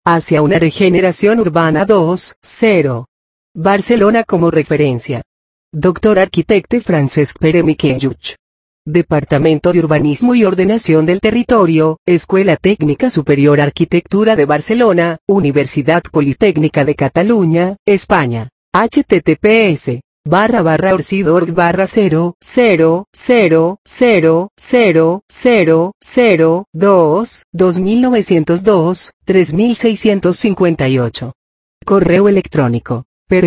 hacia una regeneración urbana 2.0. Barcelona como referencia. Dr. Arquitecte Francesc Pere Miquelluch. Departamento de Urbanismo y Ordenación del Territorio, Escuela Técnica Superior Arquitectura de Barcelona, Universidad Politécnica de Cataluña, España. https://org/000000002, 2902-3658. Correo electrónico,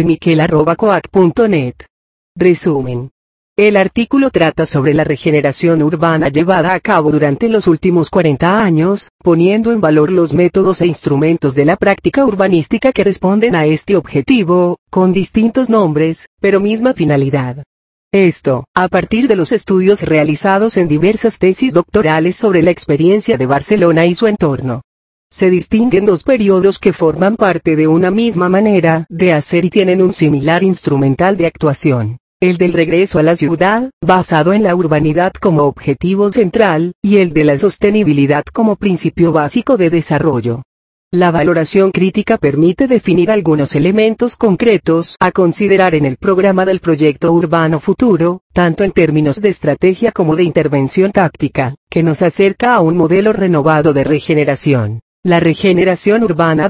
peremiquel@coac.net. Resumen. El artículo trata sobre la regeneración urbana llevada a cabo durante los últimos 40 años, poniendo en valor los métodos e instrumentos de la práctica urbanística que responden a este objetivo, con distintos nombres, pero misma finalidad. Esto, a partir de los estudios realizados en diversas tesis doctorales sobre la experiencia de Barcelona y su entorno. Se distinguen dos periodos que forman parte de una misma manera de hacer y tienen un similar instrumental de actuación. El del regreso a la ciudad, basado en la urbanidad como objetivo central, y el de la sostenibilidad como principio básico de desarrollo. La valoración crítica permite definir algunos elementos concretos a considerar en el programa del proyecto urbano futuro, tanto en términos de estrategia como de intervención táctica, que nos acerca a un modelo renovado de regeneración. La regeneración urbana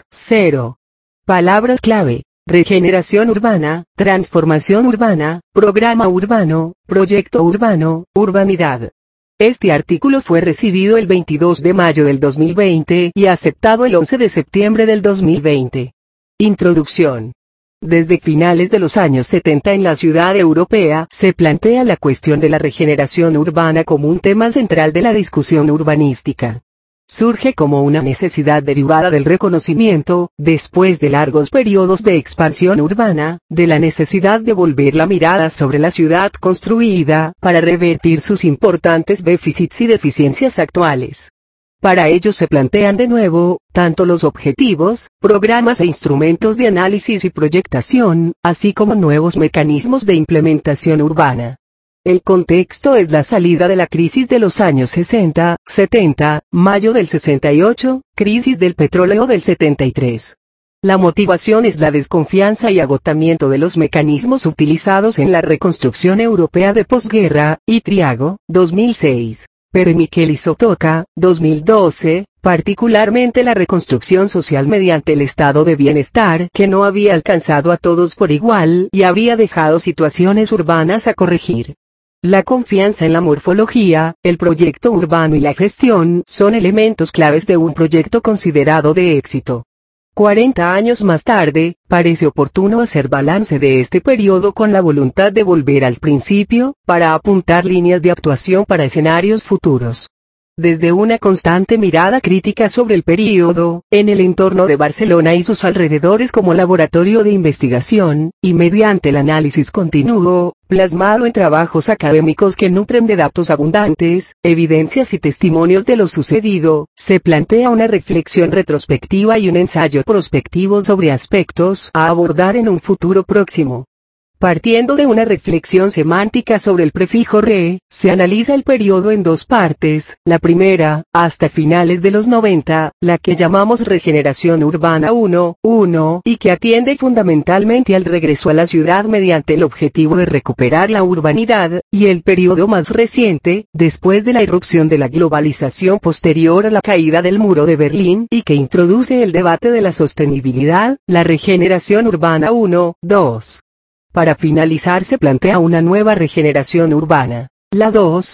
2.0. Palabras clave. Regeneración urbana, transformación urbana, programa urbano, proyecto urbano, urbanidad. Este artículo fue recibido el 22 de mayo del 2020 y aceptado el 11 de septiembre del 2020. Introducción. Desde finales de los años 70 en la ciudad europea se plantea la cuestión de la regeneración urbana como un tema central de la discusión urbanística. Surge como una necesidad derivada del reconocimiento, después de largos periodos de expansión urbana, de la necesidad de volver la mirada sobre la ciudad construida, para revertir sus importantes déficits y deficiencias actuales. Para ello se plantean de nuevo, tanto los objetivos, programas e instrumentos de análisis y proyectación, así como nuevos mecanismos de implementación urbana. El contexto es la salida de la crisis de los años 60, 70, mayo del 68, crisis del petróleo del 73. La motivación es la desconfianza y agotamiento de los mecanismos utilizados en la reconstrucción europea de posguerra, y Triago, 2006. Pere Miquel y Sotoca, 2012, particularmente la reconstrucción social mediante el estado de bienestar que no había alcanzado a todos por igual y había dejado situaciones urbanas a corregir. La confianza en la morfología, el proyecto urbano y la gestión son elementos claves de un proyecto considerado de éxito. 40 años más tarde, parece oportuno hacer balance de este periodo con la voluntad de volver al principio, para apuntar líneas de actuación para escenarios futuros. Desde una constante mirada crítica sobre el período, en el entorno de Barcelona y sus alrededores como laboratorio de investigación, y mediante el análisis continuo, plasmado en trabajos académicos que nutren de datos abundantes, evidencias y testimonios de lo sucedido, se plantea una reflexión retrospectiva y un ensayo prospectivo sobre aspectos a abordar en un futuro próximo. Partiendo de una reflexión semántica sobre el prefijo re, se analiza el periodo en dos partes, la primera, hasta finales de los 90, la que llamamos regeneración urbana 1.1, y que atiende fundamentalmente al regreso a la ciudad mediante el objetivo de recuperar la urbanidad, y el periodo más reciente, después de la irrupción de la globalización posterior a la caída del muro de Berlín, y que introduce el debate de la sostenibilidad, la regeneración urbana 1.2. Para finalizar se plantea una nueva regeneración urbana, la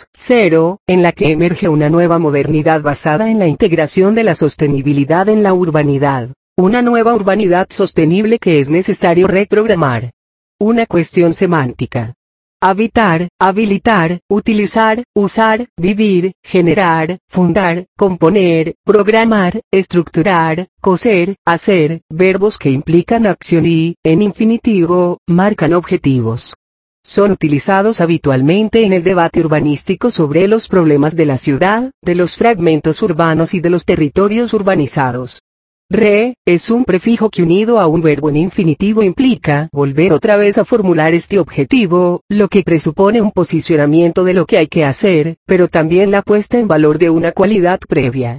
2.0, en la que emerge una nueva modernidad basada en la integración de la sostenibilidad en la urbanidad, una nueva urbanidad sostenible que es necesario reprogramar. Una cuestión semántica. Habitar, habilitar, utilizar, usar, vivir, generar, fundar, componer, programar, estructurar, coser, hacer, verbos que implican acción y, en infinitivo, marcan objetivos. Son utilizados habitualmente en el debate urbanístico sobre los problemas de la ciudad, de los fragmentos urbanos y de los territorios urbanizados. Re, es un prefijo que unido a un verbo en infinitivo implica volver otra vez a formular este objetivo, lo que presupone un posicionamiento de lo que hay que hacer, pero también la puesta en valor de una cualidad previa.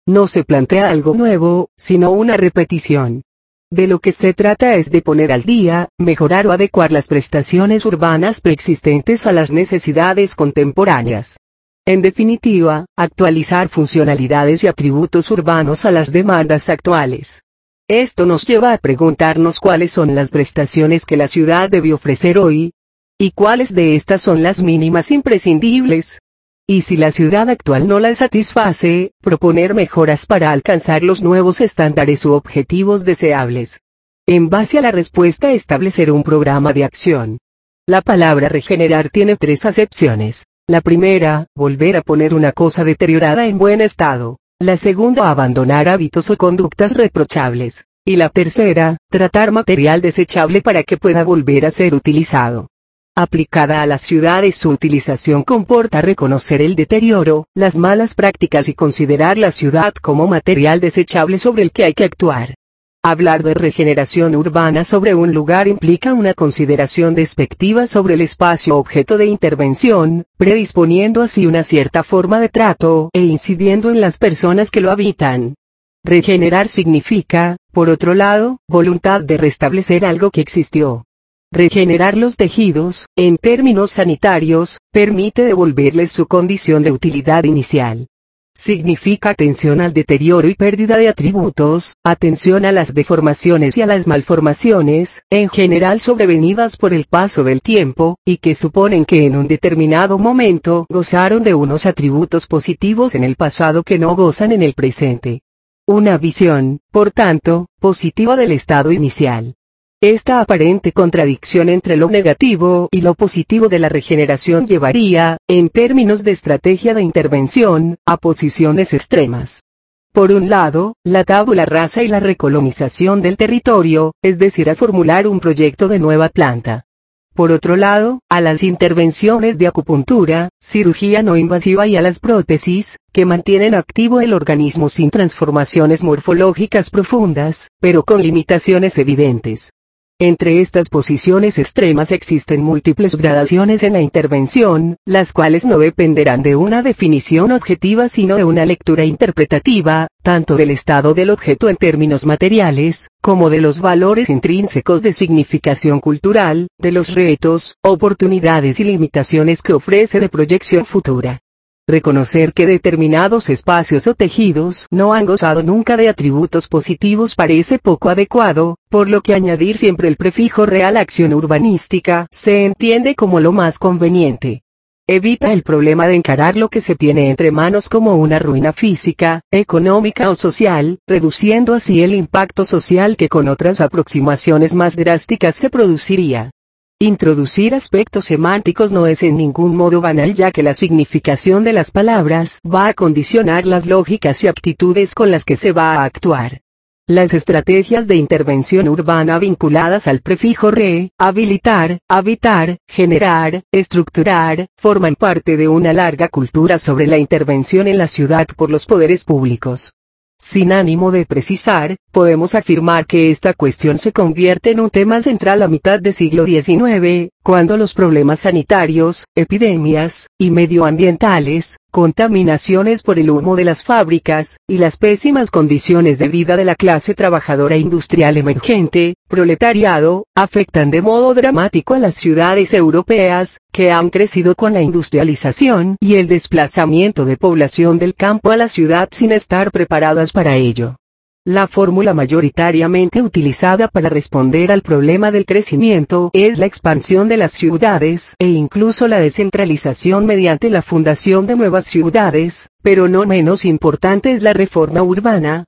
No se plantea algo nuevo, sino una repetición. De lo que se trata es de poner al día, mejorar o adecuar las prestaciones urbanas preexistentes a las necesidades contemporáneas. En definitiva, actualizar funcionalidades y atributos urbanos a las demandas actuales. Esto nos lleva a preguntarnos cuáles son las prestaciones que la ciudad debe ofrecer hoy, y cuáles de estas son las mínimas imprescindibles. Y si la ciudad actual no las satisface, proponer mejoras para alcanzar los nuevos estándares u objetivos deseables. En base a la respuesta, establecer un programa de acción. La palabra regenerar tiene tres acepciones. La primera, volver a poner una cosa deteriorada en buen estado. La segunda, abandonar hábitos o conductas reprochables. Y la tercera, tratar material desechable para que pueda volver a ser utilizado. Aplicada a las ciudades, su utilización comporta reconocer el deterioro, las malas prácticas y considerar la ciudad como material desechable sobre el que hay que actuar. Hablar de regeneración urbana sobre un lugar implica una consideración despectiva sobre el espacio objeto de intervención, predisponiendo así una cierta forma de trato e incidiendo en las personas que lo habitan. Regenerar significa, por otro lado, voluntad de restablecer algo que existió. Regenerar los tejidos, en términos sanitarios, permite devolverles su condición de utilidad inicial. Significa atención al deterioro y pérdida de atributos, atención a las deformaciones y a las malformaciones, en general sobrevenidas por el paso del tiempo, y que suponen que en un determinado momento gozaron de unos atributos positivos en el pasado que no gozan en el presente. Una visión, por tanto, positiva del estado inicial. Esta aparente contradicción entre lo negativo y lo positivo de la regeneración llevaría, en términos de estrategia de intervención, a posiciones extremas. Por un lado, la tabula rasa y la recolonización del territorio, es decir, a formular un proyecto de nueva planta. Por otro lado, a las intervenciones de acupuntura, cirugía no invasiva y a las prótesis, que mantienen activo el organismo sin transformaciones morfológicas profundas, pero con limitaciones evidentes. Entre estas posiciones extremas existen múltiples gradaciones en la intervención, las cuales no dependerán de una definición objetiva sino de una lectura interpretativa, tanto del estado del objeto en términos materiales, como de los valores intrínsecos de significación cultural, de los retos, oportunidades y limitaciones que ofrece de proyección futura. Reconocer que determinados espacios o tejidos no han gozado nunca de atributos positivos parece poco adecuado, por lo que añadir siempre el prefijo re a la acción urbanística se entiende como lo más conveniente. Evita el problema de encarar lo que se tiene entre manos como una ruina física, económica o social, reduciendo así el impacto social que con otras aproximaciones más drásticas se produciría. Introducir aspectos semánticos no es en ningún modo banal, ya que la significación de las palabras va a condicionar las lógicas y aptitudes con las que se va a actuar. Las estrategias de intervención urbana vinculadas al prefijo re, habilitar, habitar, generar, estructurar, forman parte de una larga cultura sobre la intervención en la ciudad por los poderes públicos. Sin ánimo de precisar, podemos afirmar que esta cuestión se convierte en un tema central a mitad del siglo XIX, cuando los problemas sanitarios, epidemias, y medioambientales, contaminaciones por el humo de las fábricas, y las pésimas condiciones de vida de la clase trabajadora industrial emergente, proletariado, afectan de modo dramático a las ciudades europeas, que han crecido con la industrialización y el desplazamiento de población del campo a la ciudad sin estar preparadas para ello. La fórmula mayoritariamente utilizada para responder al problema del crecimiento es la expansión de las ciudades e incluso la descentralización mediante la fundación de nuevas ciudades, pero no menos importante es la reforma urbana,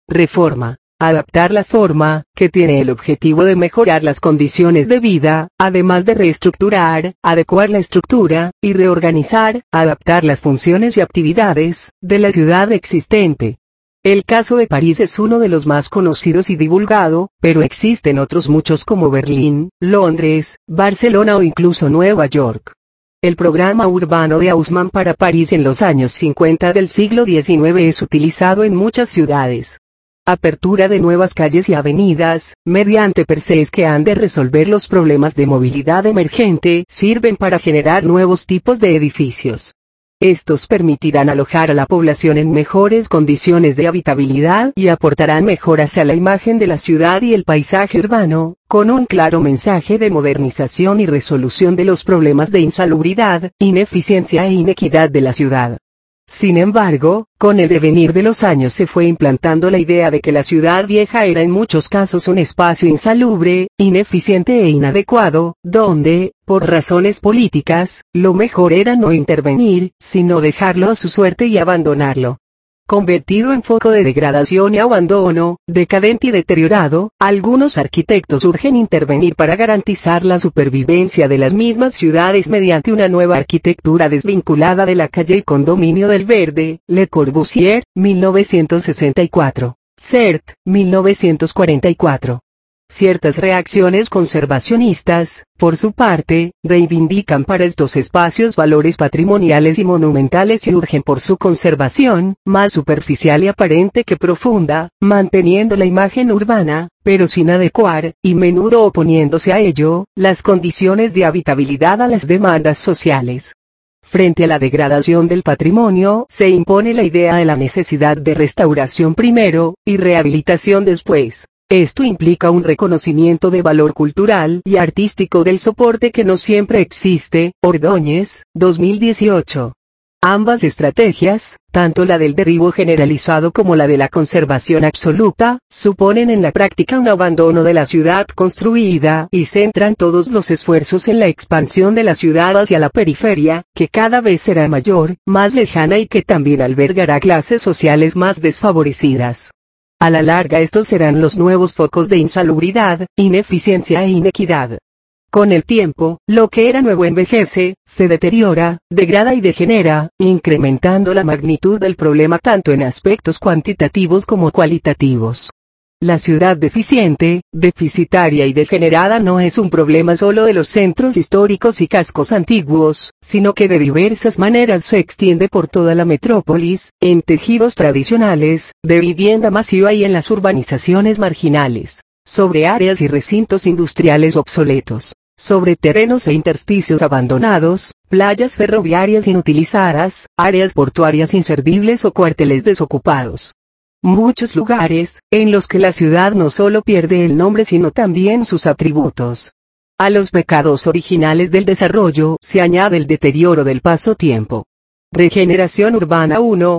adaptar la forma, que tiene el objetivo de mejorar las condiciones de vida, además de reestructurar, adecuar la estructura, y reorganizar, adaptar las funciones y actividades, de la ciudad existente. El caso de París es uno de los más conocidos y divulgado, pero existen otros muchos como Berlín, Londres, Barcelona o incluso Nueva York. El programa urbano de Haussmann para París en los años 50 del siglo XIX es utilizado en muchas ciudades. Apertura de nuevas calles y avenidas, mediante percés que han de resolver los problemas de movilidad emergente, sirven para generar nuevos tipos de edificios. Estos permitirán alojar a la población en mejores condiciones de habitabilidad y aportarán mejoras a la imagen de la ciudad y el paisaje urbano, con un claro mensaje de modernización y resolución de los problemas de insalubridad, ineficiencia e inequidad de la ciudad. Sin embargo, con el devenir de los años se fue implantando la idea de que la ciudad vieja era en muchos casos un espacio insalubre, ineficiente e inadecuado, donde, por razones políticas, lo mejor era no intervenir, sino dejarlo a su suerte y abandonarlo. Convertido en foco de degradación y abandono, decadente y deteriorado, algunos arquitectos urgen intervenir para garantizar la supervivencia de las mismas ciudades mediante una nueva arquitectura desvinculada de la calle y condominio del verde. Le Corbusier, 1964. Cert, 1944. Ciertas reacciones conservacionistas, por su parte, reivindican para estos espacios valores patrimoniales y monumentales y urgen por su conservación, más superficial y aparente que profunda, manteniendo la imagen urbana, pero sin adecuar, y menudo oponiéndose a ello, las condiciones de habitabilidad a las demandas sociales. Frente a la degradación del patrimonio, se impone la idea de la necesidad de restauración primero, y rehabilitación después. Esto implica un reconocimiento de valor cultural y artístico del soporte que no siempre existe. Ordóñez, 2018. Ambas estrategias, tanto la del derribo generalizado como la de la conservación absoluta, suponen en la práctica un abandono de la ciudad construida y centran todos los esfuerzos en la expansión de la ciudad hacia la periferia, que cada vez será mayor, más lejana y que también albergará clases sociales más desfavorecidas. A la larga estos serán los nuevos focos de insalubridad, ineficiencia e inequidad. Con el tiempo, lo que era nuevo envejece, se deteriora, degrada y degenera, incrementando la magnitud del problema tanto en aspectos cuantitativos como cualitativos. La ciudad deficiente, deficitaria y degenerada no es un problema solo de los centros históricos y cascos antiguos, sino que de diversas maneras se extiende por toda la metrópolis, en tejidos tradicionales, de vivienda masiva y en las urbanizaciones marginales, sobre áreas y recintos industriales obsoletos, sobre terrenos e intersticios abandonados, playas ferroviarias inutilizadas, áreas portuarias inservibles o cuarteles desocupados. Muchos lugares, en los que la ciudad no solo pierde el nombre sino también sus atributos. A los pecados originales del desarrollo se añade el deterioro del paso-tiempo. Regeneración urbana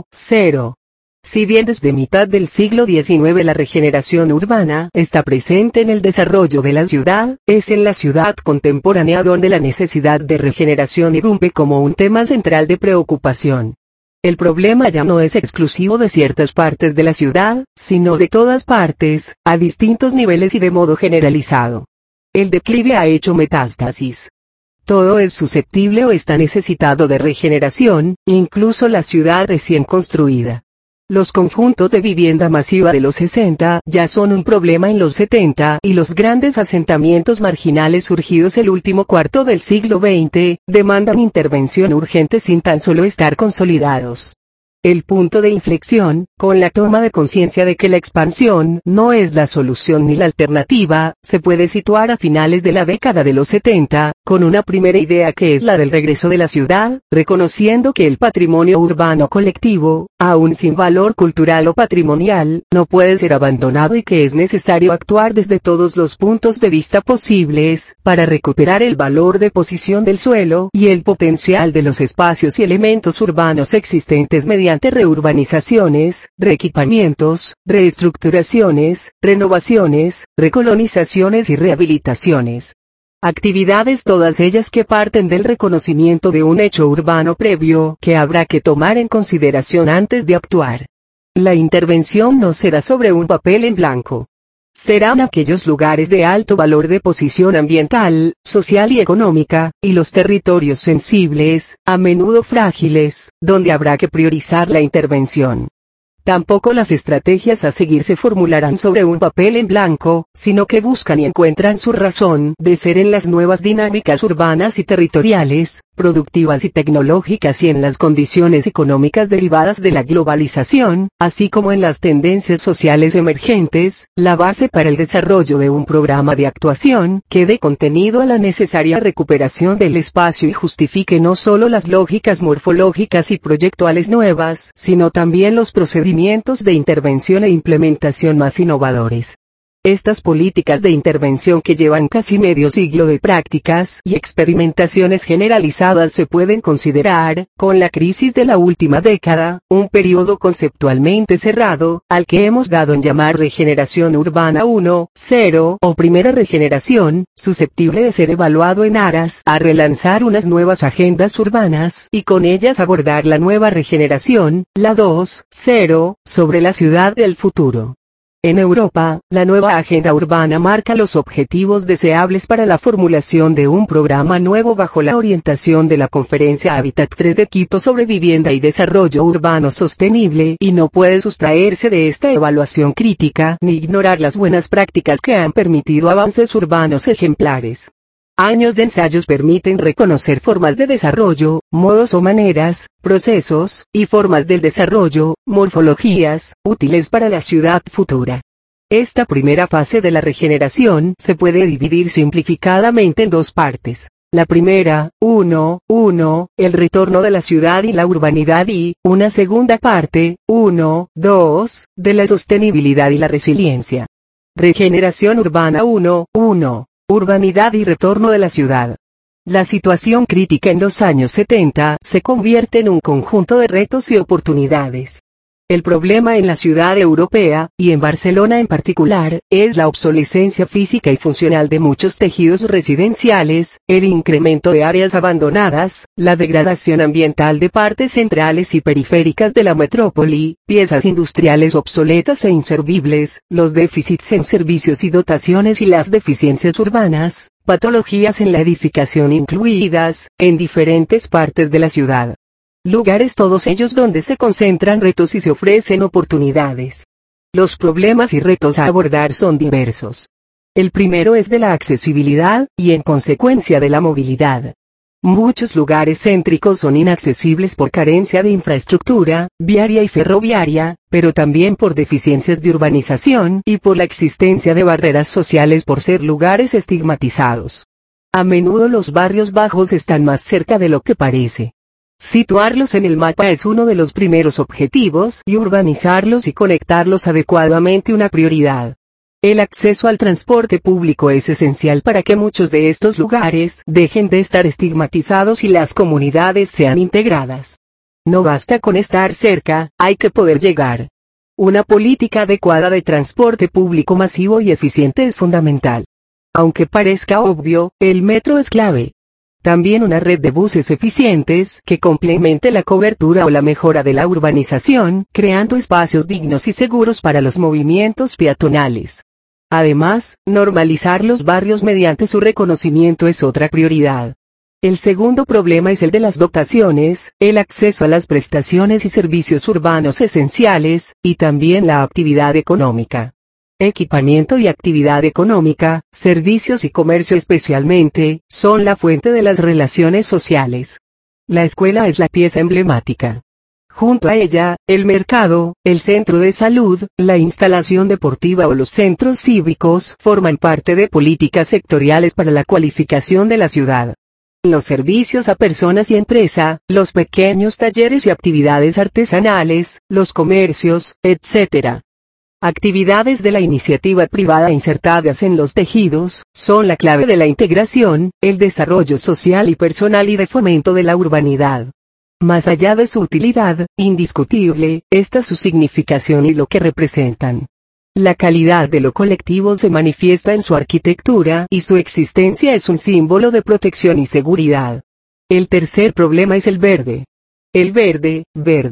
1.0. Si bien desde mitad del siglo XIX la regeneración urbana está presente en el desarrollo de la ciudad, es en la ciudad contemporánea donde la necesidad de regeneración irrumpe como un tema central de preocupación. El problema ya no es exclusivo de ciertas partes de la ciudad, sino de todas partes, a distintos niveles y de modo generalizado. El declive ha hecho metástasis. Todo es susceptible o está necesitado de regeneración, incluso la ciudad recién construida. Los conjuntos de vivienda masiva de los 60 ya son un problema en los 70 y los grandes asentamientos marginales surgidos el último cuarto del siglo XX, demandan intervención urgente sin tan solo estar consolidados. El punto de inflexión, con la toma de conciencia de que la expansión no es la solución ni la alternativa, se puede situar a finales de la década de los 70, con una primera idea que es la del regreso de la ciudad, reconociendo que el patrimonio urbano colectivo, aun sin valor cultural o patrimonial, no puede ser abandonado y que es necesario actuar desde todos los puntos de vista posibles, para recuperar el valor de posición del suelo y el potencial de los espacios y elementos urbanos existentes mediante reurbanizaciones, reequipamientos, reestructuraciones, renovaciones, recolonizaciones y rehabilitaciones. Actividades todas ellas que parten del reconocimiento de un hecho urbano previo que habrá que tomar en consideración antes de actuar. La intervención no será sobre un papel en blanco. Serán aquellos lugares de alto valor de posición ambiental, social y económica, y los territorios sensibles, a menudo frágiles, donde habrá que priorizar la intervención. Tampoco las estrategias a seguir se formularán sobre un papel en blanco, sino que buscan y encuentran su razón de ser en las nuevas dinámicas urbanas y territoriales, productivas y tecnológicas y en las condiciones económicas derivadas de la globalización, así como en las tendencias sociales emergentes, la base para el desarrollo de un programa de actuación que dé contenido a la necesaria recuperación del espacio y justifique no solo las lógicas morfológicas y proyectuales nuevas, sino también los procedimientos de intervención e implementación más innovadores. Estas políticas de intervención que llevan casi medio siglo de prácticas y experimentaciones generalizadas se pueden considerar, con la crisis de la última década, un periodo conceptualmente cerrado, al que hemos dado en llamar regeneración urbana 1.0 o primera regeneración, susceptible de ser evaluado en aras a relanzar unas nuevas agendas urbanas y con ellas abordar la nueva regeneración, la 2.0, sobre la ciudad del futuro. En Europa, la nueva agenda urbana marca los objetivos deseables para la formulación de un programa nuevo bajo la orientación de la Conferencia Hábitat 3 de Quito sobre vivienda y desarrollo urbano sostenible y no puede sustraerse de esta evaluación crítica ni ignorar las buenas prácticas que han permitido avances urbanos ejemplares. Años de ensayos permiten reconocer formas de desarrollo, modos o maneras, procesos, y formas del desarrollo, morfologías, útiles para la ciudad futura. Esta primera fase de la regeneración se puede dividir simplificadamente en dos partes. La primera, 1.1, el retorno de la ciudad y la urbanidad y, una segunda parte, 1.2, de la sostenibilidad y la resiliencia. Regeneración urbana 1.1. Urbanidad y retorno de la ciudad. La situación crítica en los años 70 se convierte en un conjunto de retos y oportunidades. El problema en la ciudad europea, y en Barcelona en particular, es la obsolescencia física y funcional de muchos tejidos residenciales, el incremento de áreas abandonadas, la degradación ambiental de partes centrales y periféricas de la metrópoli, piezas industriales obsoletas e inservibles, los déficits en servicios y dotaciones y las deficiencias urbanas, patologías en la edificación incluidas, en diferentes partes de la ciudad. Lugares todos ellos donde se concentran retos y se ofrecen oportunidades. Los problemas y retos a abordar son diversos. El primero es de la accesibilidad, y en consecuencia de la movilidad. Muchos lugares céntricos son inaccesibles por carencia de infraestructura, viaria y ferroviaria, pero también por deficiencias de urbanización y por la existencia de barreras sociales por ser lugares estigmatizados. A menudo los barrios bajos están más cerca de lo que parece. Situarlos en el mapa es uno de los primeros objetivos y urbanizarlos y conectarlos adecuadamente una prioridad. El acceso al transporte público es esencial para que muchos de estos lugares dejen de estar estigmatizados y las comunidades sean integradas. No basta con estar cerca, hay que poder llegar. Una política adecuada de transporte público masivo y eficiente es fundamental. Aunque parezca obvio, el metro es clave. También una red de buses eficientes que complemente la cobertura o la mejora de la urbanización, creando espacios dignos y seguros para los movimientos peatonales. Además, normalizar los barrios mediante su reconocimiento es otra prioridad. El segundo problema es el de las dotaciones, el acceso a las prestaciones y servicios urbanos esenciales, y también la actividad económica. Equipamiento y actividad económica, servicios y comercio especialmente, son la fuente de las relaciones sociales. La escuela es la pieza emblemática. Junto a ella, el mercado, el centro de salud, la instalación deportiva o los centros cívicos forman parte de políticas sectoriales para la cualificación de la ciudad. Los servicios a personas y empresa, los pequeños talleres y actividades artesanales, los comercios, etc. Actividades de la iniciativa privada insertadas en los tejidos, son la clave de la integración, el desarrollo social y personal y de fomento de la urbanidad. Más allá de su utilidad, indiscutible, está su significación y lo que representan. La calidad de lo colectivo se manifiesta en su arquitectura y su existencia es un símbolo de protección y seguridad. El tercer problema es el verde. El verde.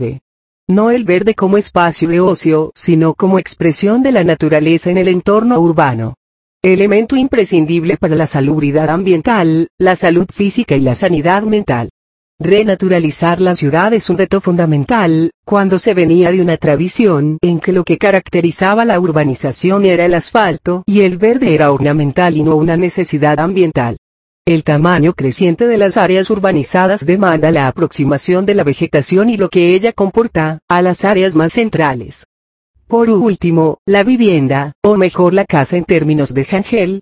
No el verde como espacio de ocio, sino como expresión de la naturaleza en el entorno urbano. Elemento imprescindible para la salubridad ambiental, la salud física y la sanidad mental. Renaturalizar la ciudad es un reto fundamental, cuando se venía de una tradición en que lo que caracterizaba la urbanización era el asfalto y el verde era ornamental y no una necesidad ambiental. El tamaño creciente de las áreas urbanizadas demanda la aproximación de la vegetación y lo que ella comporta, a las áreas más centrales. Por último, la vivienda, o mejor la casa en términos de Hangel,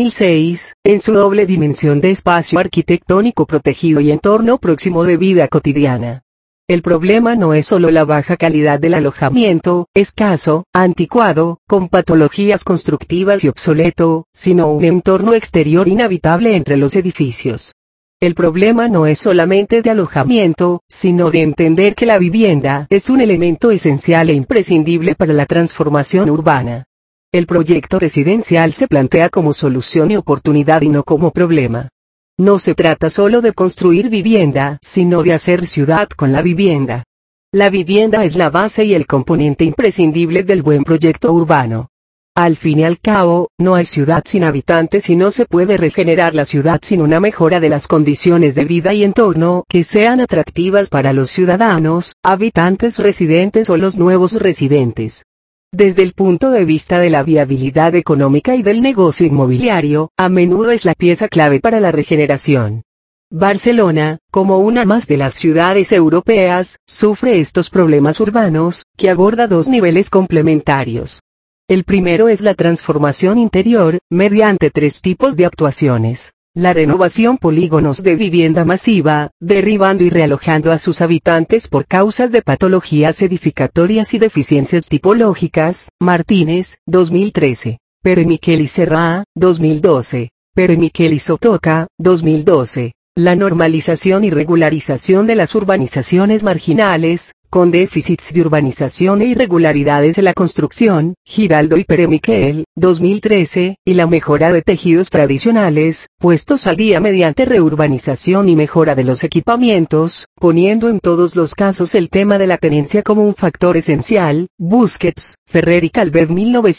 2006, en su doble dimensión de espacio arquitectónico protegido y entorno próximo de vida cotidiana. El problema no es solo la baja calidad del alojamiento, escaso, anticuado, con patologías constructivas y obsoleto, sino un entorno exterior inhabitable entre los edificios. El problema no es solamente de alojamiento, sino de entender que la vivienda es un elemento esencial e imprescindible para la transformación urbana. El proyecto residencial se plantea como solución y oportunidad y no como problema. No se trata solo de construir vivienda, sino de hacer ciudad con la vivienda. La vivienda es la base y el componente imprescindible del buen proyecto urbano. Al fin y al cabo, no hay ciudad sin habitantes y no se puede regenerar la ciudad sin una mejora de las condiciones de vida y entorno que sean atractivas para los ciudadanos, habitantes residentes o los nuevos residentes. Desde el punto de vista de la viabilidad económica y del negocio inmobiliario, a menudo es la pieza clave para la regeneración. Barcelona, como una más de las ciudades europeas, sufre estos problemas urbanos, que aborda dos niveles complementarios. El primero es la transformación interior, mediante tres tipos de actuaciones. La renovación polígonos de vivienda masiva, derribando y realojando a sus habitantes por causas de patologías edificatorias y deficiencias tipológicas, Martínez, 2013. Pere Miquel y Serra, 2012. Pere Miquel y Sotoca, 2012. La normalización y regularización de las urbanizaciones marginales, con déficits de urbanización e irregularidades en la construcción, Giraldo y Pere Miquel, 2013, y la mejora de tejidos tradicionales, puestos al día mediante reurbanización y mejora de los equipamientos, poniendo en todos los casos el tema de la tenencia como un factor esencial, Busquets, Ferrer y Calvet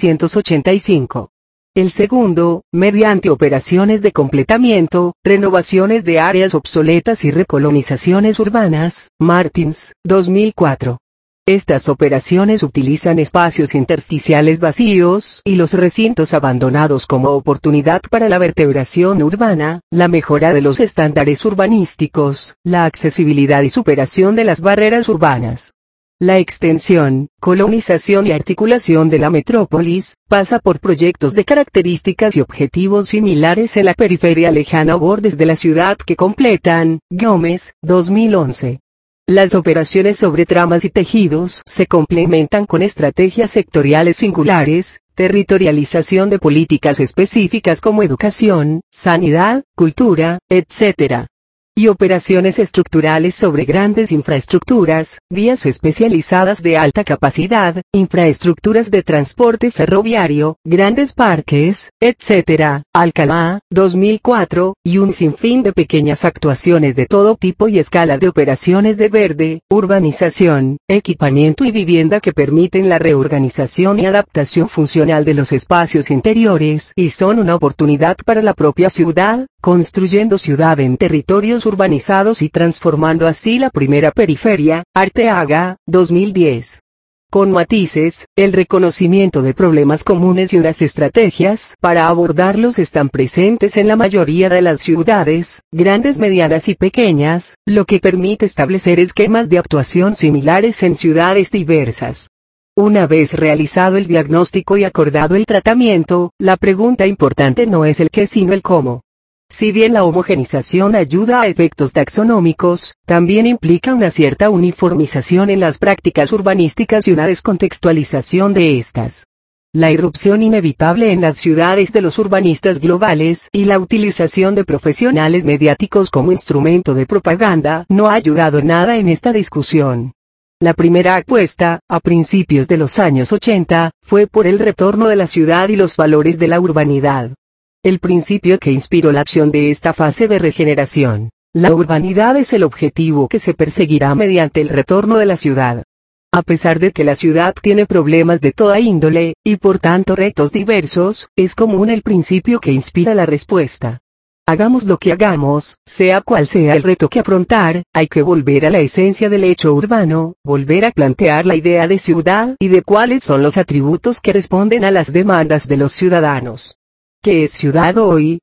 1985. El segundo, mediante operaciones de completamiento, renovaciones de áreas obsoletas y recolonizaciones urbanas, Martins, 2004. Estas operaciones utilizan espacios intersticiales vacíos y los recintos abandonados como oportunidad para la vertebración urbana, la mejora de los estándares urbanísticos, la accesibilidad y superación de las barreras urbanas. La extensión, colonización y articulación de la metrópolis, pasa por proyectos de características y objetivos similares en la periferia lejana o bordes de la ciudad que completan, Gómez, 2011. Las operaciones sobre tramas y tejidos se complementan con estrategias sectoriales singulares, territorialización de políticas específicas como educación, sanidad, cultura, etc. Y operaciones estructurales sobre grandes infraestructuras, vías especializadas de alta capacidad, infraestructuras de transporte ferroviario, grandes parques, etc. Alcalá, 2004, y un sinfín de pequeñas actuaciones de todo tipo y escala de operaciones de verde, urbanización, equipamiento y vivienda que permiten la reorganización y adaptación funcional de los espacios interiores y son una oportunidad para la propia ciudad, construyendo ciudad en territorios urbanizados y transformando así la primera periferia, Arteaga, 2010. Con matices, el reconocimiento de problemas comunes y unas estrategias para abordarlos están presentes en la mayoría de las ciudades, grandes, medianas y pequeñas, lo que permite establecer esquemas de actuación similares en ciudades diversas. Una vez realizado el diagnóstico y acordado el tratamiento, la pregunta importante no es el qué sino el cómo. Si bien la homogenización ayuda a efectos taxonómicos, también implica una cierta uniformización en las prácticas urbanísticas y una descontextualización de estas. La irrupción inevitable en las ciudades de los urbanistas globales y la utilización de profesionales mediáticos como instrumento de propaganda no ha ayudado en nada en esta discusión. La primera apuesta, a principios de los años 80, fue por el retorno de la ciudad y los valores de la urbanidad. El principio que inspiró la acción de esta fase de regeneración. La urbanidad es el objetivo que se perseguirá mediante el retorno de la ciudad. A pesar de que la ciudad tiene problemas de toda índole, y por tanto retos diversos, es común el principio que inspira la respuesta. Hagamos lo que hagamos, sea cual sea el reto que afrontar, hay que volver a la esencia del hecho urbano, volver a plantear la idea de ciudad y de cuáles son los atributos que responden a las demandas de los ciudadanos. ¿Qué es ciudad hoy?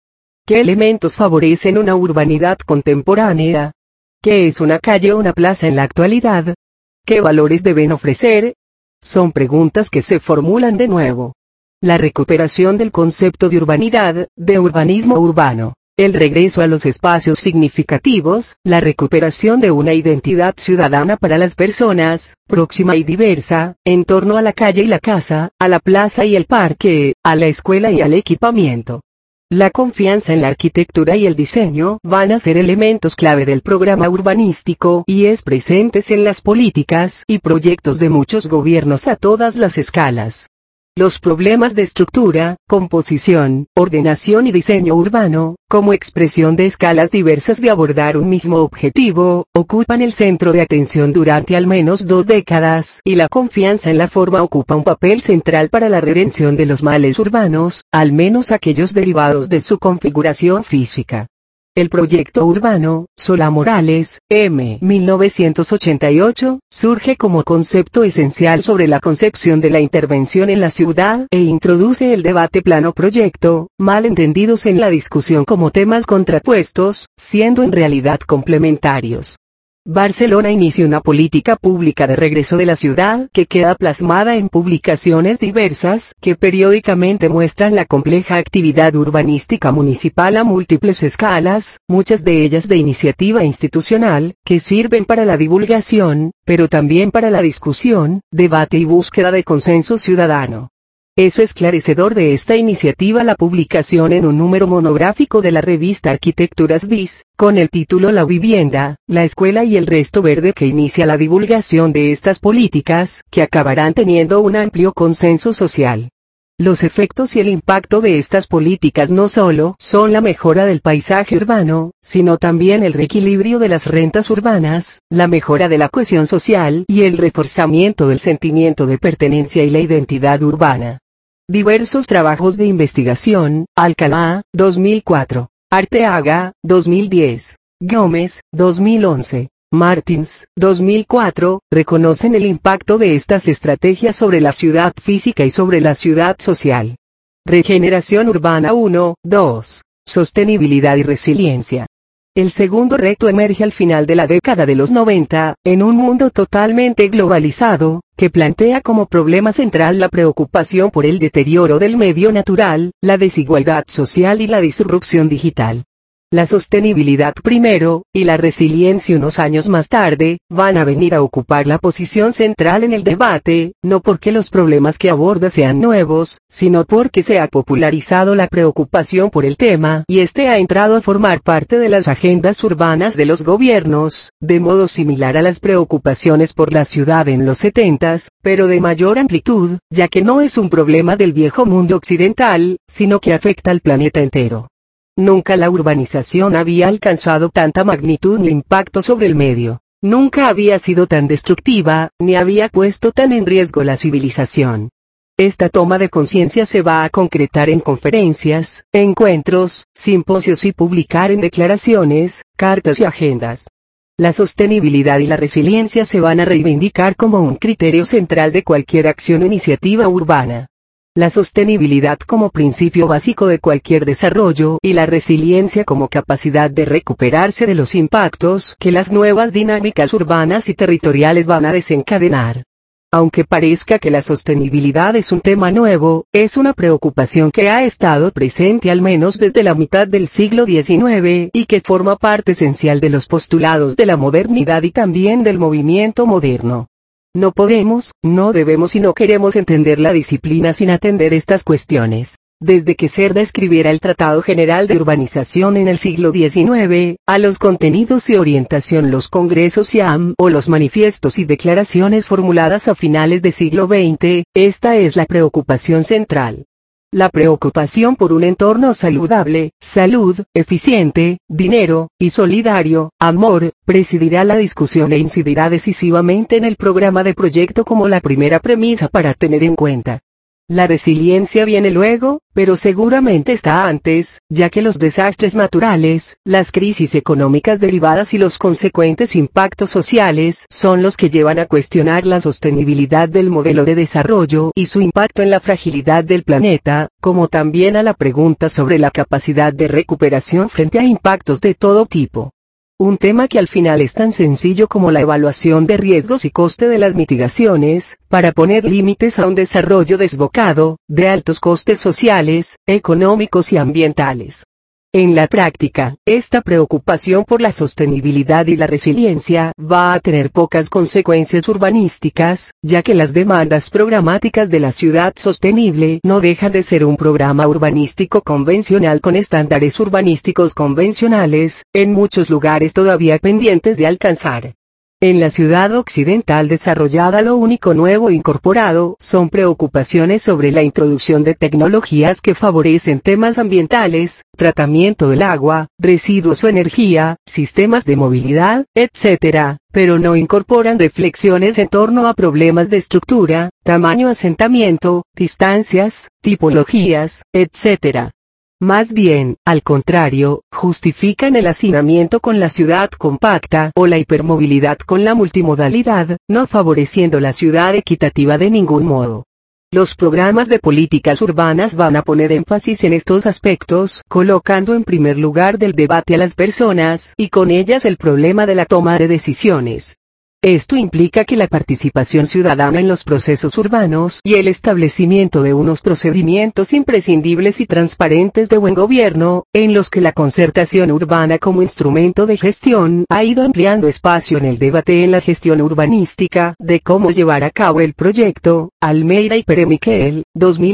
¿Qué elementos favorecen una urbanidad contemporánea? ¿Qué es una calle o una plaza en la actualidad? ¿Qué valores deben ofrecer? Son preguntas que se formulan de nuevo. La recuperación del concepto de urbanidad, de urbanismo urbano. El regreso a los espacios significativos, la recuperación de una identidad ciudadana para las personas, próxima y diversa, en torno a la calle y la casa, a la plaza y el parque, a la escuela y al equipamiento. La confianza en la arquitectura y el diseño van a ser elementos clave del programa urbanístico y es presentes en las políticas y proyectos de muchos gobiernos a todas las escalas. Los problemas de estructura, composición, ordenación y diseño urbano, como expresión de escalas diversas de abordar un mismo objetivo, ocupan el centro de atención durante al menos 2 décadas, y la confianza en la forma ocupa un papel central para la redención de los males urbanos, al menos aquellos derivados de su configuración física. El proyecto urbano, Solá Morales, M. 1988, surge como concepto esencial sobre la concepción de la intervención en la ciudad e introduce el debate plano-proyecto, mal entendidos en la discusión como temas contrapuestos, siendo en realidad complementarios. Barcelona inicia una política pública de regreso de la ciudad que queda plasmada en publicaciones diversas que periódicamente muestran la compleja actividad urbanística municipal a múltiples escalas, muchas de ellas de iniciativa institucional, que sirven para la divulgación, pero también para la discusión, debate y búsqueda de consenso ciudadano. Es esclarecedor de esta iniciativa la publicación en un número monográfico de la revista Arquitecturas Bis, con el título La vivienda, la escuela y el resto verde, que inicia la divulgación de estas políticas, que acabarán teniendo un amplio consenso social. Los efectos y el impacto de estas políticas no solo son la mejora del paisaje urbano, sino también el reequilibrio de las rentas urbanas, la mejora de la cohesión social y el reforzamiento del sentimiento de pertenencia y la identidad urbana. Diversos trabajos de investigación: Alcalá, 2004, Arteaga, 2010, Gómez, 2011, Martins, 2004, reconocen el impacto de estas estrategias sobre la ciudad física y sobre la ciudad social. Regeneración urbana 1, 2, sostenibilidad y resiliencia. El segundo reto emerge al final de la década de los 90, en un mundo totalmente globalizado, que plantea como problema central la preocupación por el deterioro del medio natural, la desigualdad social y la disrupción digital. La sostenibilidad primero, y la resiliencia unos años más tarde, van a venir a ocupar la posición central en el debate, no porque los problemas que aborda sean nuevos, sino porque se ha popularizado la preocupación por el tema y este ha entrado a formar parte de las agendas urbanas de los gobiernos, de modo similar a las preocupaciones por la ciudad en los 70s, pero de mayor amplitud, ya que no es un problema del viejo mundo occidental, sino que afecta al planeta entero. Nunca la urbanización había alcanzado tanta magnitud ni impacto sobre el medio. Nunca había sido tan destructiva, ni había puesto tan en riesgo la civilización. Esta toma de conciencia se va a concretar en conferencias, encuentros, simposios y publicar en declaraciones, cartas y agendas. La sostenibilidad y la resiliencia se van a reivindicar como un criterio central de cualquier acción o iniciativa urbana. La sostenibilidad como principio básico de cualquier desarrollo y la resiliencia como capacidad de recuperarse de los impactos que las nuevas dinámicas urbanas y territoriales van a desencadenar. Aunque parezca que la sostenibilidad es un tema nuevo, es una preocupación que ha estado presente al menos desde la mitad del siglo XIX y que forma parte esencial de los postulados de la modernidad y también del movimiento moderno. No podemos, no debemos y no queremos entender la disciplina sin atender estas cuestiones. Desde que Cerda escribiera el Tratado General de Urbanización en el siglo XIX, a los contenidos y orientación los congresos IAM o los manifiestos y declaraciones formuladas a finales del siglo XX, esta es la preocupación central. La preocupación por un entorno saludable, salud, eficiente, dinero, y solidario, amor, presidirá la discusión e incidirá decisivamente en el programa de proyecto como la primera premisa para tener en cuenta. La resiliencia viene luego, pero seguramente está antes, ya que los desastres naturales, las crisis económicas derivadas y los consecuentes impactos sociales son los que llevan a cuestionar la sostenibilidad del modelo de desarrollo y su impacto en la fragilidad del planeta, como también a la pregunta sobre la capacidad de recuperación frente a impactos de todo tipo. Un tema que al final es tan sencillo como la evaluación de riesgos y coste de las mitigaciones, para poner límites a un desarrollo desbocado, de altos costes sociales, económicos y ambientales. En la práctica, esta preocupación por la sostenibilidad y la resiliencia va a tener pocas consecuencias urbanísticas, ya que las demandas programáticas de la ciudad sostenible no dejan de ser un programa urbanístico convencional con estándares urbanísticos convencionales, en muchos lugares todavía pendientes de alcanzar. En la ciudad occidental desarrollada lo único nuevo incorporado son preocupaciones sobre la introducción de tecnologías que favorecen temas ambientales, tratamiento del agua, residuos o energía, sistemas de movilidad, etc., pero no incorporan reflexiones en torno a problemas de estructura, tamaño, asentamiento, distancias, tipologías, etc. Más bien, al contrario, justifican el hacinamiento con la ciudad compacta o la hipermovilidad con la multimodalidad, no favoreciendo la ciudad equitativa de ningún modo. Los programas de políticas urbanas van a poner énfasis en estos aspectos, colocando en primer lugar del debate a las personas y con ellas el problema de la toma de decisiones. Esto implica que la participación ciudadana en los procesos urbanos y el establecimiento de unos procedimientos imprescindibles y transparentes de buen gobierno, en los que la concertación urbana como instrumento de gestión ha ido ampliando espacio en el debate en la gestión urbanística de cómo llevar a cabo el proyecto, Almeida y Pere Miquel,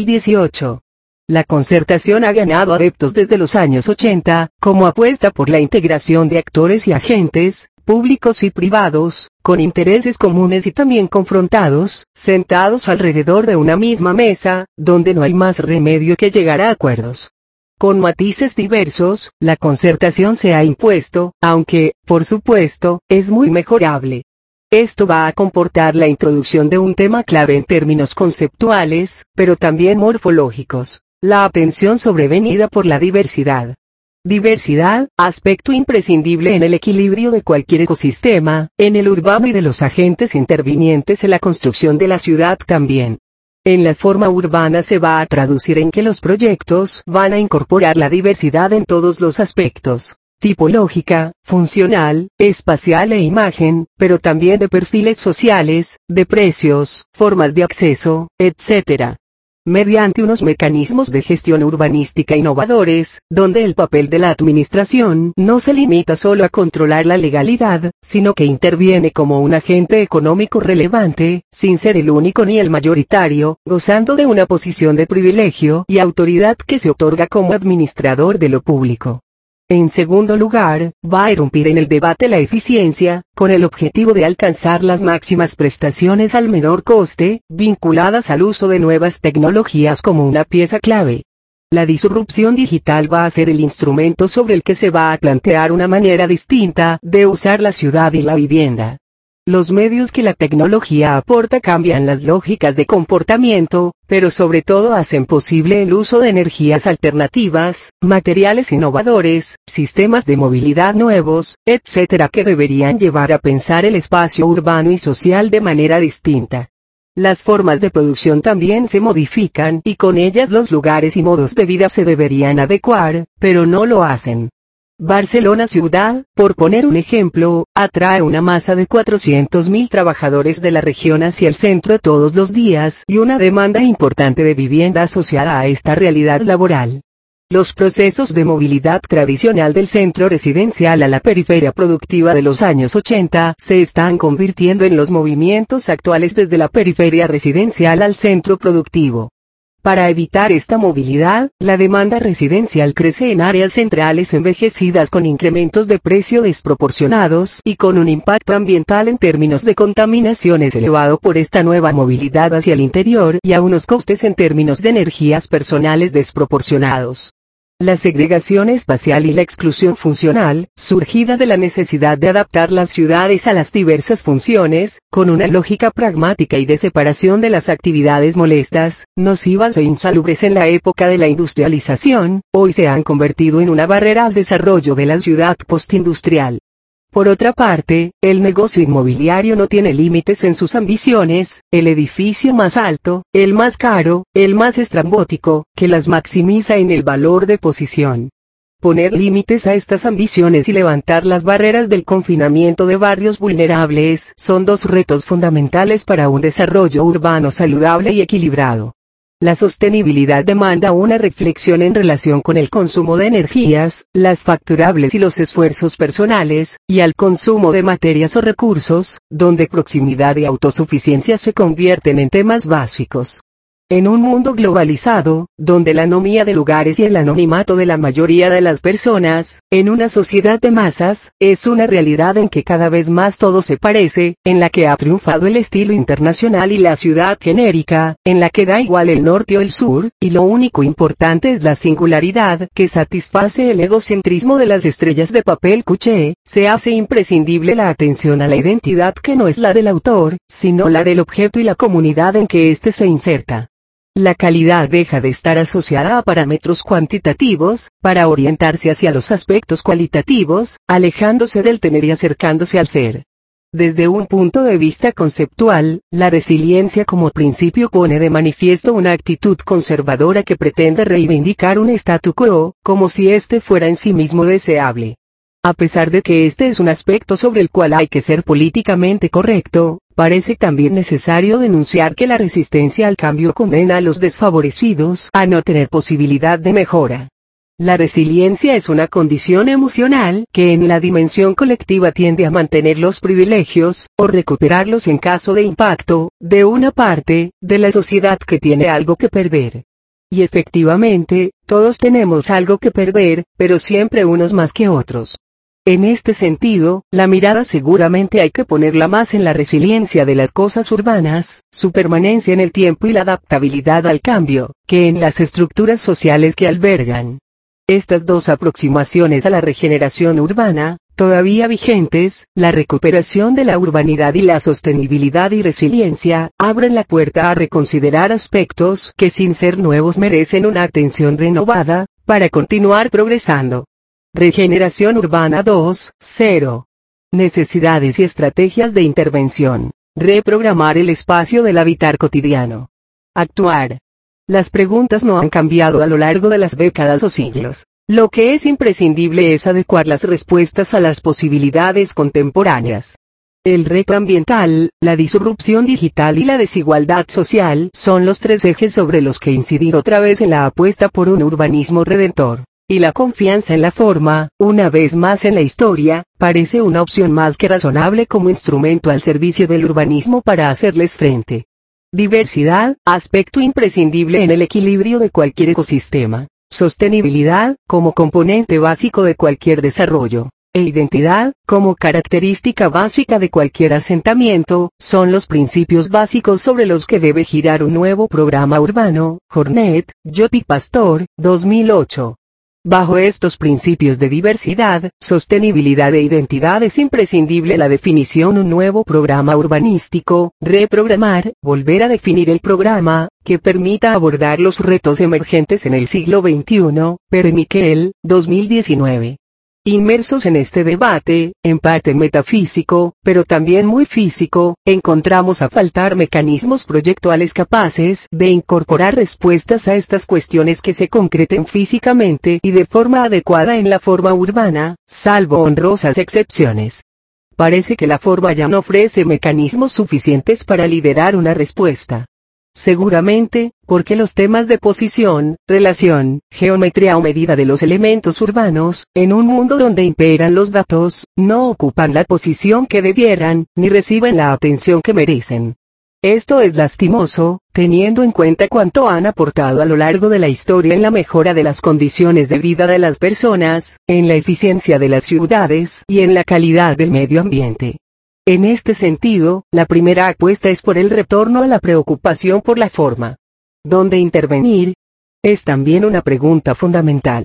2018. La concertación ha ganado adeptos desde los años 80, como apuesta por la integración de actores y agentes, públicos y privados, con intereses comunes y también confrontados, sentados alrededor de una misma mesa, donde no hay más remedio que llegar a acuerdos. Con matices diversos, la concertación se ha impuesto, aunque, por supuesto, es muy mejorable. Esto va a comportar la introducción de un tema clave en términos conceptuales, pero también morfológicos, la atención sobrevenida por la diversidad. Diversidad, aspecto imprescindible en el equilibrio de cualquier ecosistema, en el urbano y de los agentes intervinientes en la construcción de la ciudad también. En la forma urbana se va a traducir en que los proyectos van a incorporar la diversidad en todos los aspectos, tipológica, funcional, espacial e imagen, pero también de perfiles sociales, de precios, formas de acceso, etc. Mediante unos mecanismos de gestión urbanística innovadores, donde el papel de la administración no se limita solo a controlar la legalidad, sino que interviene como un agente económico relevante, sin ser el único ni el mayoritario, gozando de una posición de privilegio y autoridad que se otorga como administrador de lo público. En segundo lugar, va a irrumpir en el debate la eficiencia, con el objetivo de alcanzar las máximas prestaciones al menor coste, vinculadas al uso de nuevas tecnologías como una pieza clave. La disrupción digital va a ser el instrumento sobre el que se va a plantear una manera distinta de usar la ciudad y la vivienda. Los medios que la tecnología aporta cambian las lógicas de comportamiento, pero sobre todo hacen posible el uso de energías alternativas, materiales innovadores, sistemas de movilidad nuevos, etc., que deberían llevar a pensar el espacio urbano y social de manera distinta. Las formas de producción también se modifican y con ellas los lugares y modos de vida se deberían adecuar, pero no lo hacen. Barcelona ciudad, por poner un ejemplo, atrae una masa de 400.000 trabajadores de la región hacia el centro todos los días y una demanda importante de vivienda asociada a esta realidad laboral. Los procesos de movilidad tradicional del centro residencial a la periferia productiva de los años 80 se están convirtiendo en los movimientos actuales desde la periferia residencial al centro productivo. Para evitar esta movilidad, la demanda residencial crece en áreas centrales envejecidas con incrementos de precio desproporcionados y con un impacto ambiental en términos de contaminaciones elevado por esta nueva movilidad hacia el interior y a unos costes en términos de energías personales desproporcionados. La segregación espacial y la exclusión funcional, surgida de la necesidad de adaptar las ciudades a las diversas funciones, con una lógica pragmática y de separación de las actividades molestas, nocivas e insalubres en la época de la industrialización, hoy se han convertido en una barrera al desarrollo de la ciudad postindustrial. Por otra parte, el negocio inmobiliario no tiene límites en sus ambiciones, el edificio más alto, el más caro, el más estrambótico, que las maximiza en el valor de posición. Poner límites a estas ambiciones y levantar las barreras del confinamiento de barrios vulnerables son dos retos fundamentales para un desarrollo urbano saludable y equilibrado. La sostenibilidad demanda una reflexión en relación con el consumo de energías, las facturables y los esfuerzos personales, y al consumo de materias o recursos, donde proximidad y autosuficiencia se convierten en temas básicos. En un mundo globalizado, donde la anomía de lugares y el anonimato de la mayoría de las personas, en una sociedad de masas, es una realidad en que cada vez más todo se parece, en la que ha triunfado el estilo internacional y la ciudad genérica, en la que da igual el norte o el sur, y lo único importante es la singularidad que satisface el egocentrismo de las estrellas de papel cuché, se hace imprescindible la atención a la identidad que no es la del autor, sino la del objeto y la comunidad en que éste se inserta. La calidad deja de estar asociada a parámetros cuantitativos, para orientarse hacia los aspectos cualitativos, alejándose del tener y acercándose al ser. Desde un punto de vista conceptual, la resiliencia como principio pone de manifiesto una actitud conservadora que pretende reivindicar un statu quo, como si éste fuera en sí mismo deseable. A pesar de que este es un aspecto sobre el cual hay que ser políticamente correcto, parece también necesario denunciar que la resistencia al cambio condena a los desfavorecidos a no tener posibilidad de mejora. La resiliencia es una condición emocional que en la dimensión colectiva tiende a mantener los privilegios, o recuperarlos en caso de impacto, de una parte, de la sociedad que tiene algo que perder. Y efectivamente, todos tenemos algo que perder, pero siempre unos más que otros. En este sentido, la mirada seguramente hay que ponerla más en la resiliencia de las cosas urbanas, su permanencia en el tiempo y la adaptabilidad al cambio, que en las estructuras sociales que albergan. Estas dos aproximaciones a la regeneración urbana, todavía vigentes, la recuperación de la urbanidad y la sostenibilidad y resiliencia, abren la puerta a reconsiderar aspectos que sin ser nuevos merecen una atención renovada, para continuar progresando. Regeneración urbana 2.0. Necesidades y estrategias de intervención. Reprogramar el espacio del habitar cotidiano. Actuar. Las preguntas no han cambiado a lo largo de las décadas o siglos. Lo que es imprescindible es adecuar las respuestas a las posibilidades contemporáneas. El reto ambiental, la disrupción digital y la desigualdad social son los tres ejes sobre los que incidir otra vez en la apuesta por un urbanismo redentor. Y la confianza en la forma, una vez más en la historia, parece una opción más que razonable como instrumento al servicio del urbanismo para hacerles frente. Diversidad, aspecto imprescindible en el equilibrio de cualquier ecosistema. Sostenibilidad, como componente básico de cualquier desarrollo. E identidad, como característica básica de cualquier asentamiento, son los principios básicos sobre los que debe girar un nuevo programa urbano. Jornet, Llopis Pastor, 2008. Bajo estos principios de diversidad, sostenibilidad e identidad es imprescindible la definición un nuevo programa urbanístico, reprogramar, volver a definir el programa, que permita abordar los retos emergentes en el siglo XXI, Per Miquel, 2019. Inmersos en este debate, en parte metafísico, pero también muy físico, encontramos a faltar mecanismos proyectuales capaces de incorporar respuestas a estas cuestiones que se concreten físicamente y de forma adecuada en la forma urbana, salvo honrosas excepciones. Parece que la forma ya no ofrece mecanismos suficientes para liderar una respuesta. Seguramente, porque los temas de posición, relación, geometría o medida de los elementos urbanos, en un mundo donde imperan los datos, no ocupan la posición que debieran, ni reciben la atención que merecen. Esto es lastimoso, teniendo en cuenta cuánto han aportado a lo largo de la historia en la mejora de las condiciones de vida de las personas, en la eficiencia de las ciudades y en la calidad del medio ambiente. En este sentido, la primera apuesta es por el retorno a la preocupación por la forma. ¿Dónde intervenir? Es también una pregunta fundamental.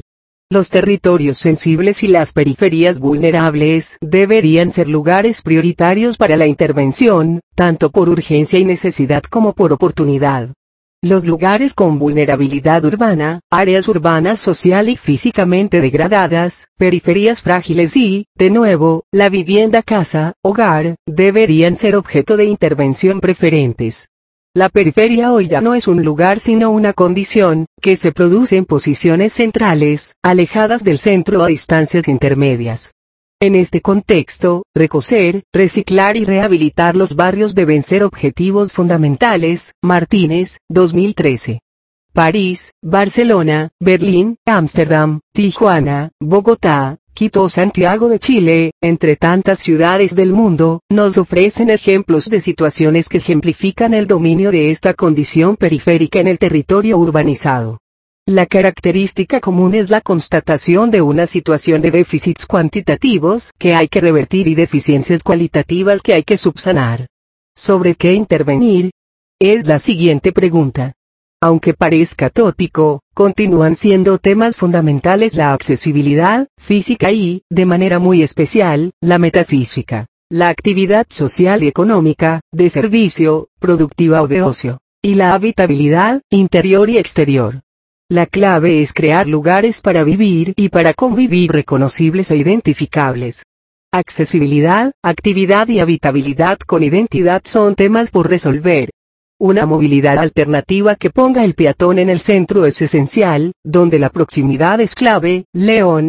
Los territorios sensibles y las periferias vulnerables deberían ser lugares prioritarios para la intervención, tanto por urgencia y necesidad como por oportunidad. Los lugares con vulnerabilidad urbana, áreas urbanas social y físicamente degradadas, periferias frágiles y, de nuevo, la vivienda casa, hogar, deberían ser objeto de intervención preferentes. La periferia hoy ya no es un lugar sino una condición, que se produce en posiciones centrales, alejadas del centro a distancias intermedias. En este contexto, recocer, reciclar y rehabilitar los barrios deben ser objetivos fundamentales. Martínez, 2013. París, Barcelona, Berlín, Ámsterdam, Tijuana, Bogotá, Quito o Santiago de Chile, entre tantas ciudades del mundo, nos ofrecen ejemplos de situaciones que ejemplifican el dominio de esta condición periférica en el territorio urbanizado. La característica común es la constatación de una situación de déficits cuantitativos que hay que revertir y deficiencias cualitativas que hay que subsanar. ¿Sobre qué intervenir? Es la siguiente pregunta. Aunque parezca tópico, continúan siendo temas fundamentales la accesibilidad física y, de manera muy especial, la metafísica, la actividad social y económica, de servicio, productiva o de ocio, y la habitabilidad, interior y exterior. La clave es crear lugares para vivir y para convivir reconocibles e identificables. Accesibilidad, actividad y habitabilidad con identidad son temas por resolver. Una movilidad alternativa que ponga el peatón en el centro es esencial, donde la proximidad es clave. León,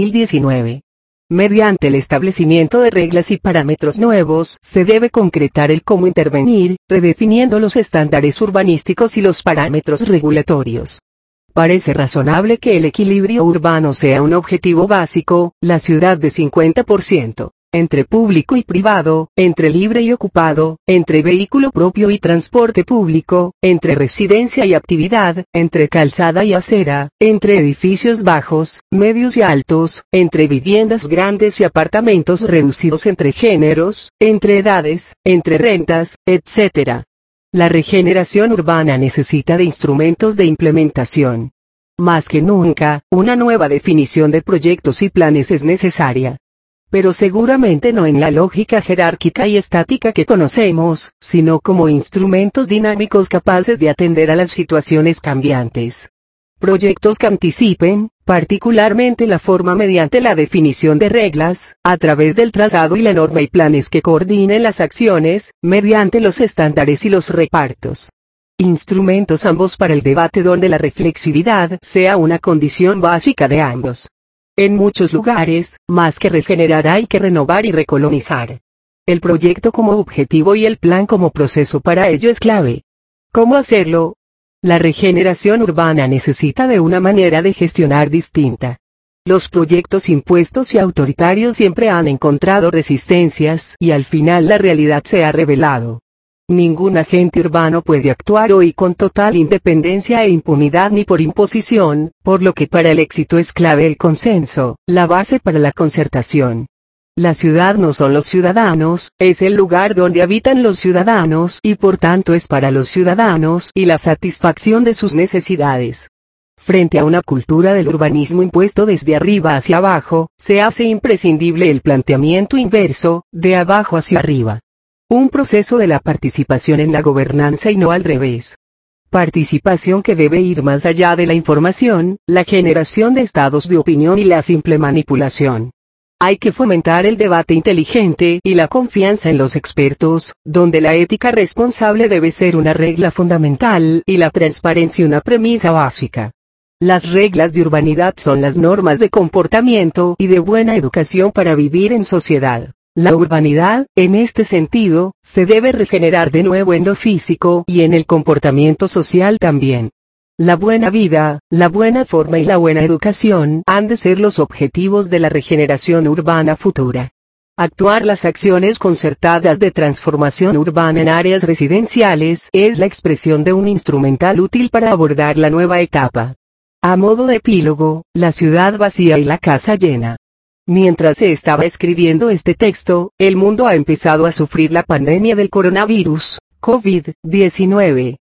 2019. Mediante el establecimiento de reglas y parámetros nuevos, se debe concretar el cómo intervenir, redefiniendo los estándares urbanísticos y los parámetros regulatorios. Parece razonable que el equilibrio urbano sea un objetivo básico, la ciudad de 50%. Entre público y privado, entre libre y ocupado, entre vehículo propio y transporte público, entre residencia y actividad, entre calzada y acera, entre edificios bajos, medios y altos, entre viviendas grandes y apartamentos reducidos, entre géneros, entre edades, entre rentas, etc. La regeneración urbana necesita de instrumentos de implementación. Más que nunca, una nueva definición de proyectos y planes es necesaria. Pero seguramente no en la lógica jerárquica y estática que conocemos, sino como instrumentos dinámicos capaces de atender a las situaciones cambiantes. Proyectos que anticipen, particularmente la forma mediante la definición de reglas, a través del trazado y la norma y planes que coordinen las acciones, mediante los estándares y los repartos. Instrumentos ambos para el debate donde la reflexividad sea una condición básica de ambos. En muchos lugares, más que regenerar hay que renovar y recolonizar. El proyecto como objetivo y el plan como proceso para ello es clave. ¿Cómo hacerlo? La regeneración urbana necesita de una manera de gestionar distinta. Los proyectos impuestos y autoritarios siempre han encontrado resistencias y al final la realidad se ha revelado. Ningún agente urbano puede actuar hoy con total independencia e impunidad ni por imposición, por lo que para el éxito es clave el consenso, la base para la concertación. La ciudad no son los ciudadanos, es el lugar donde habitan los ciudadanos y por tanto es para los ciudadanos y la satisfacción de sus necesidades. Frente a una cultura del urbanismo impuesto desde arriba hacia abajo, se hace imprescindible el planteamiento inverso, de abajo hacia arriba. Un proceso de la participación en la gobernanza y no al revés. Participación que debe ir más allá de la información, la generación de estados de opinión y la simple manipulación. Hay que fomentar el debate inteligente y la confianza en los expertos, donde la ética responsable debe ser una regla fundamental y la transparencia una premisa básica. Las reglas de urbanidad son las normas de comportamiento y de buena educación para vivir en sociedad. La urbanidad, en este sentido, se debe regenerar de nuevo en lo físico y en el comportamiento social también. La buena vida, la buena forma y la buena educación han de ser los objetivos de la regeneración urbana futura. Actuar las acciones concertadas de transformación urbana en áreas residenciales es la expresión de un instrumental útil para abordar la nueva etapa. A modo de epílogo, la ciudad vacía y la casa llena. Mientras se estaba escribiendo este texto, el mundo ha empezado a sufrir la pandemia del coronavirus, COVID-19.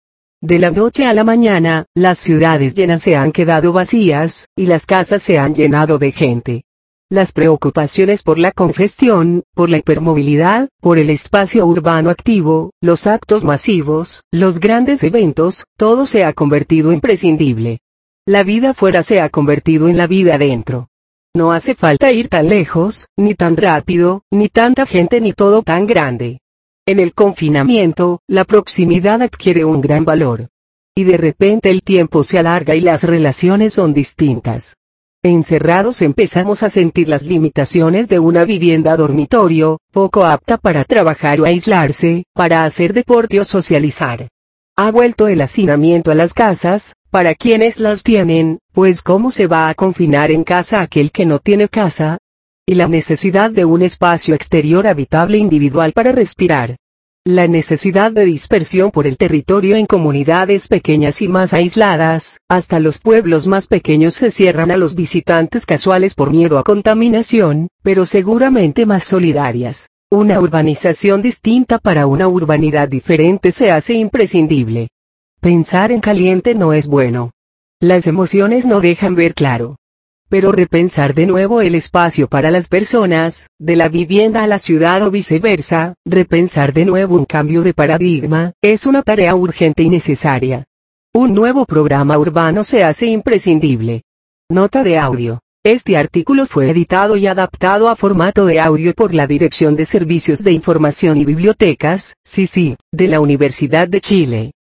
De la noche a la mañana, las ciudades llenas se han quedado vacías, y las casas se han llenado de gente. Las preocupaciones por la congestión, por la hipermovilidad, por el espacio urbano activo, los actos masivos, los grandes eventos, todo se ha convertido en prescindible. La vida fuera se ha convertido en la vida dentro. No hace falta ir tan lejos, ni tan rápido, ni tanta gente ni todo tan grande. En el confinamiento, la proximidad adquiere un gran valor. Y de repente el tiempo se alarga y las relaciones son distintas. Encerrados empezamos a sentir las limitaciones de una vivienda dormitorio, poco apta para trabajar o aislarse, para hacer deporte o socializar. Ha vuelto el hacinamiento a las casas, para quienes las tienen, pues ¿cómo se va a confinar en casa aquel que no tiene casa? Y la necesidad de un espacio exterior habitable individual para respirar. La necesidad de dispersión por el territorio en comunidades pequeñas y más aisladas, hasta los pueblos más pequeños se cierran a los visitantes casuales por miedo a contaminación, pero seguramente más solidarias. Una urbanización distinta para una urbanidad diferente se hace imprescindible. Pensar en caliente no es bueno. Las emociones no dejan ver claro. Pero repensar de nuevo el espacio para las personas, de la vivienda a la ciudad o viceversa, repensar de nuevo un cambio de paradigma, es una tarea urgente y necesaria. Un nuevo programa urbano se hace imprescindible. Nota de audio. Este artículo fue editado y adaptado a formato de audio por la Dirección de Servicios de Información y Bibliotecas, CICIB, de la Universidad de Chile.